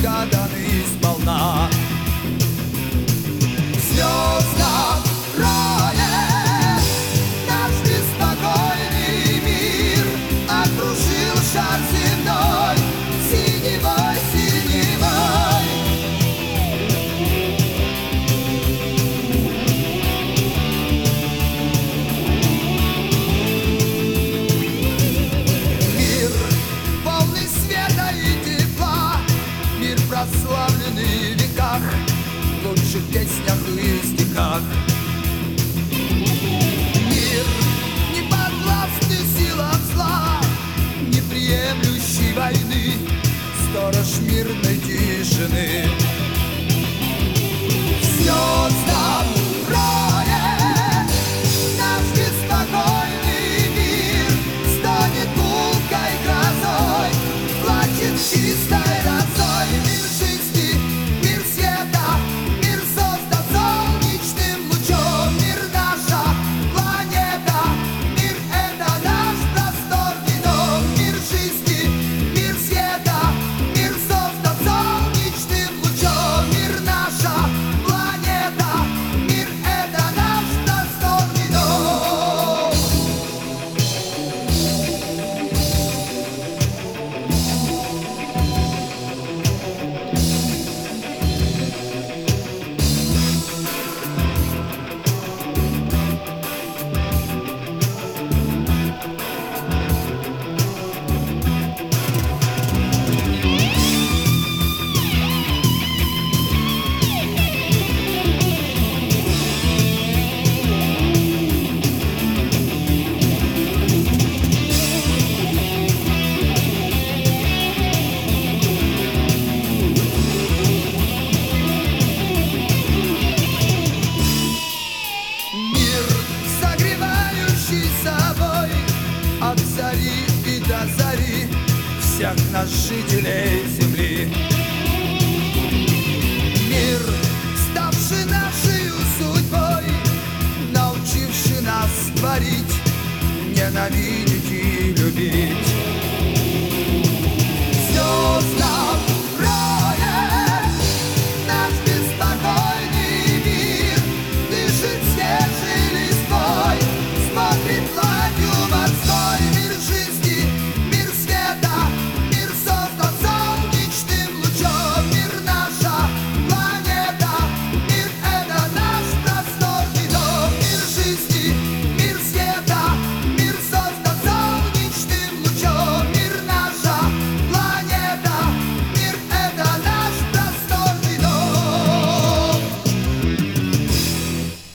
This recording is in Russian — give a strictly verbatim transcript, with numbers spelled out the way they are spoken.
разгаданы сполна. В звездном рае наш беспокойный мир окружил шар земной синевой, синевой. Мир полный света и тепла, мир прославленный в веках, в лучших песнях и стихах. Мир не подвластный силам зла, не приемлющий войны, сторож мирной тишины. В звездном рае наш беспокойный мир станет гулкой грозой, плачет чистой росой. Мир жизни, мир света, мир создан солнечным лучом. Мир наша планета, мир это наш просторный дом. Мир жизни, мир света, мир создан солнечным лучом. Мир наша планета, мир это наш просторный дом. Мир, согревающий собой от зари и до зари всех нас, жителей земли. Мир, ставший нашей судьбой, научивший нас творить, ненавидеть и любить.